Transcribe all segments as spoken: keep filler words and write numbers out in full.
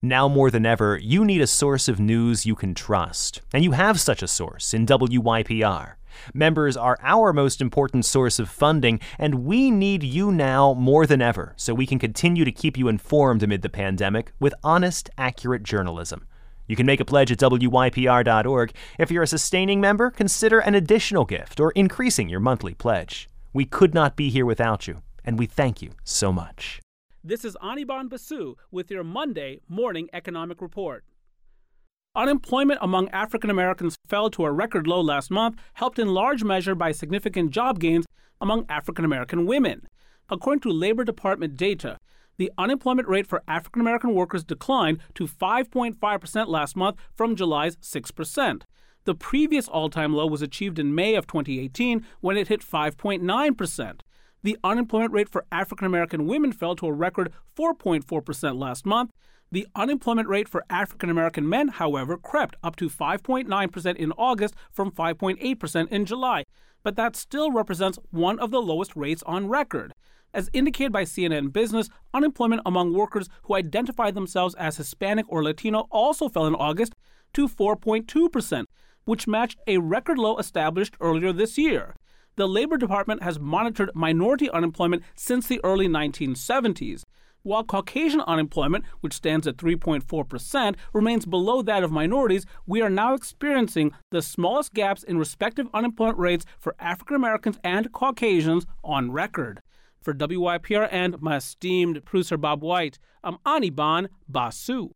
Now more than ever, you need a source of news you can trust. And you have such a source in W Y P R. Members are our most important source of funding, and we need you now more than ever so we can continue to keep you informed amid the pandemic with honest, accurate journalism. You can make a pledge at W Y P R dot org. If you're a sustaining member, consider an additional gift or increasing your monthly pledge. We could not be here without you, and we thank you so much. This is Anirban Basu with your Monday Morning Economic Report. Unemployment among African Americans fell to a record low last month, helped in large measure by significant job gains among African American women. According to Labor Department data, the unemployment rate for African American workers declined to five point five percent last month from July's six percent. The previous all-time low was achieved in May of twenty eighteen when it hit five point nine percent. The unemployment rate for African American women fell to a record four point four percent last month. The unemployment rate for African American men, however, crept up to five point nine percent in August from five point eight percent in July, but that still represents one of the lowest rates on record. As indicated by C N N Business, unemployment among workers who identify themselves as Hispanic or Latino also fell in August to four point two percent, which matched a record low established earlier this year. The Labor Department has monitored minority unemployment since the early nineteen seventies. While Caucasian unemployment, which stands at three point four percent, remains below that of minorities, we are now experiencing the smallest gaps in respective unemployment rates for African Americans and Caucasians on record. For W Y P R and my esteemed producer Bob White, I'm Anirban Basu.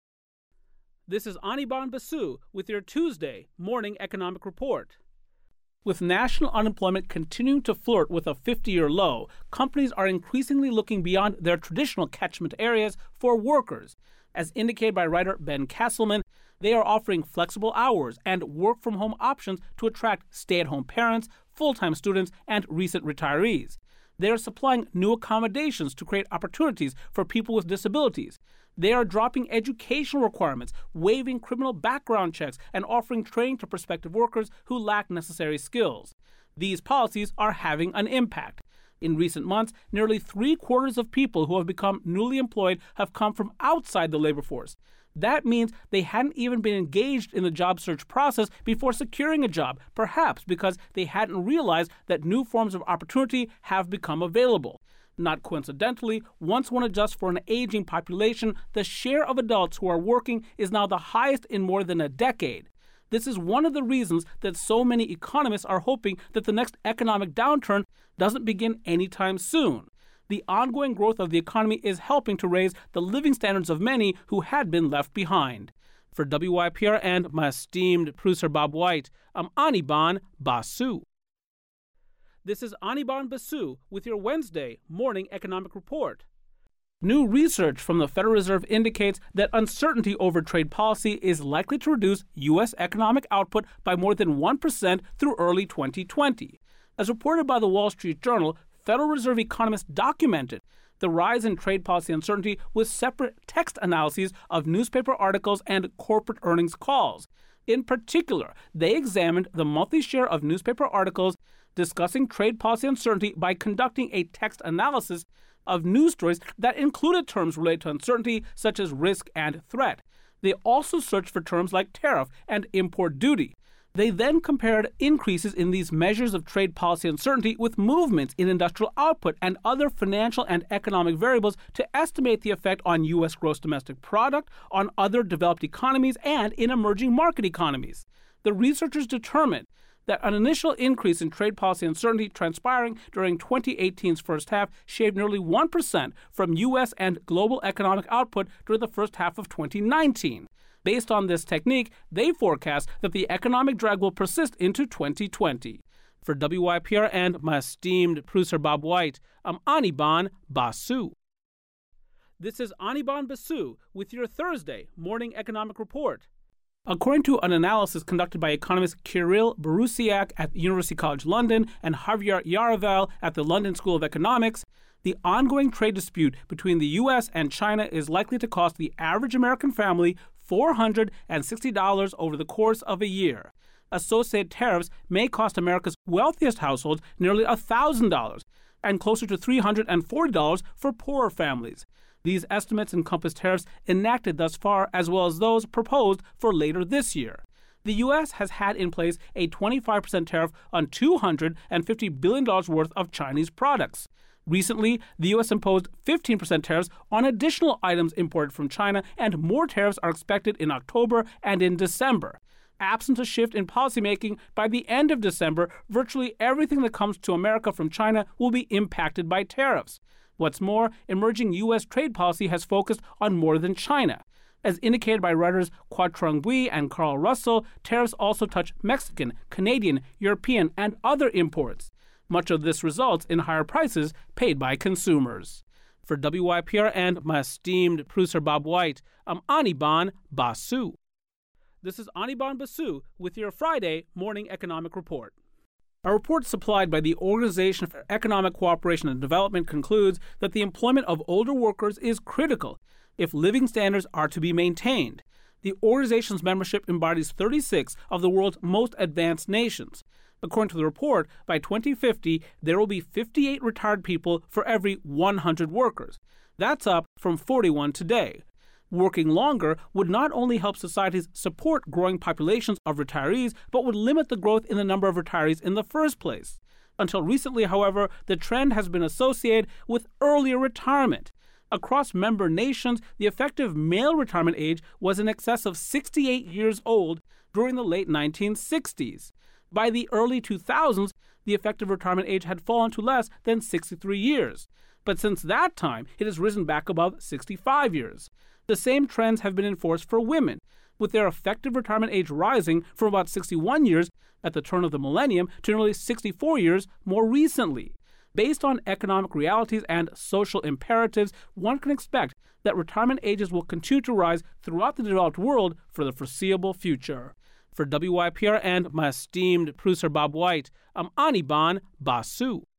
This is Anirban Basu with your Tuesday Morning Economic Report. With national unemployment continuing to flirt with a fifty-year low, companies are increasingly looking beyond their traditional catchment areas for workers. As indicated by writer Ben Castleman, they are offering flexible hours and work-from-home options to attract stay-at-home parents, full-time students, and recent retirees. They are supplying new accommodations to create opportunities for people with disabilities. They are dropping educational requirements, waiving criminal background checks, and offering training to prospective workers who lack necessary skills. These policies are having an impact. In recent months, nearly three-quarters of people who have become newly employed have come from outside the labor force. That means they hadn't even been engaged in the job search process before securing a job, perhaps because they hadn't realized that new forms of opportunity have become available. Not coincidentally, once one adjusts for an aging population, the share of adults who are working is now the highest in more than a decade. This is one of the reasons that so many economists are hoping that the next economic downturn doesn't begin anytime soon. The ongoing growth of the economy is helping to raise the living standards of many who had been left behind. For W Y P R and my esteemed producer Bob White, I'm Anirban Basu. This is Anirban Basu with your Wednesday Morning Economic Report. New research from the Federal Reserve indicates that uncertainty over trade policy is likely to reduce U S economic output by more than one percent through early twenty twenty. As reported by the Wall Street Journal, Federal Reserve economists documented the rise in trade policy uncertainty with separate text analyses of newspaper articles and corporate earnings calls. In particular, they examined the monthly share of newspaper articles discussing trade policy uncertainty by conducting a text analysis of news stories that included terms related to uncertainty such as risk and threat. They also searched for terms like tariff and import duty. They then compared increases in these measures of trade policy uncertainty with movements in industrial output and other financial and economic variables to estimate the effect on U S gross domestic product, on other developed economies, and in emerging market economies. The researchers determined that an initial increase in trade policy uncertainty transpiring during twenty eighteen's first half shaved nearly one percent from U S and global economic output during the first half of twenty nineteen. Based on this technique, they forecast that the economic drag will persist into twenty twenty. For W Y P R and my esteemed producer Bob White, I'm Anirban Basu. This is Anirban Basu with your Thursday Morning Economic Report. According to an analysis conducted by economists Kirill Borusiak at University College London and Javier Yaravel at the London School of Economics, the ongoing trade dispute between the U S and China is likely to cost the average American family four hundred sixty dollars over the course of a year. Associated tariffs may cost America's wealthiest households nearly one thousand dollars and closer to three hundred forty dollars for poorer families. These estimates encompass tariffs enacted thus far as well as those proposed for later this year. The U S has had in place a twenty-five percent tariff on two hundred fifty billion dollars worth of Chinese products. Recently, the U S imposed fifteen percent tariffs on additional items imported from China, and more tariffs are expected in October and in December. Absent a shift in policymaking, by the end of December, virtually everything that comes to America from China will be impacted by tariffs. What's more, emerging U S trade policy has focused on more than China. As indicated by writers Quotrung Bui and Carl Russell, tariffs also touch Mexican, Canadian, European, and other imports. Much of this results in higher prices paid by consumers. For W Y P R and my esteemed producer Bob White, I'm Anirban Basu. This is Anirban Basu with your Friday Morning Economic Report. A report supplied by the Organization for Economic Cooperation and Development concludes that the employment of older workers is critical if living standards are to be maintained. The organization's membership embodies thirty-six of the world's most advanced nations. According to the report, by twenty fifty, there will be fifty-eight retired people for every one hundred workers. That's up from forty-one today. Working longer would not only help societies support growing populations of retirees, but would limit the growth in the number of retirees in the first place. Until recently, however, the trend has been associated with earlier retirement. Across member nations, the effective male retirement age was in excess of sixty-eight years old during the late nineteen sixties. By the early two thousands, the effective retirement age had fallen to less than sixty-three years. But since that time, it has risen back above sixty-five years. The same trends have been enforced for women, with their effective retirement age rising from about sixty-one years at the turn of the millennium to nearly sixty-four years more recently. Based on economic realities and social imperatives, one can expect that retirement ages will continue to rise throughout the developed world for the foreseeable future. For W Y P R and my esteemed producer Bob White, I'm Anirban Basu.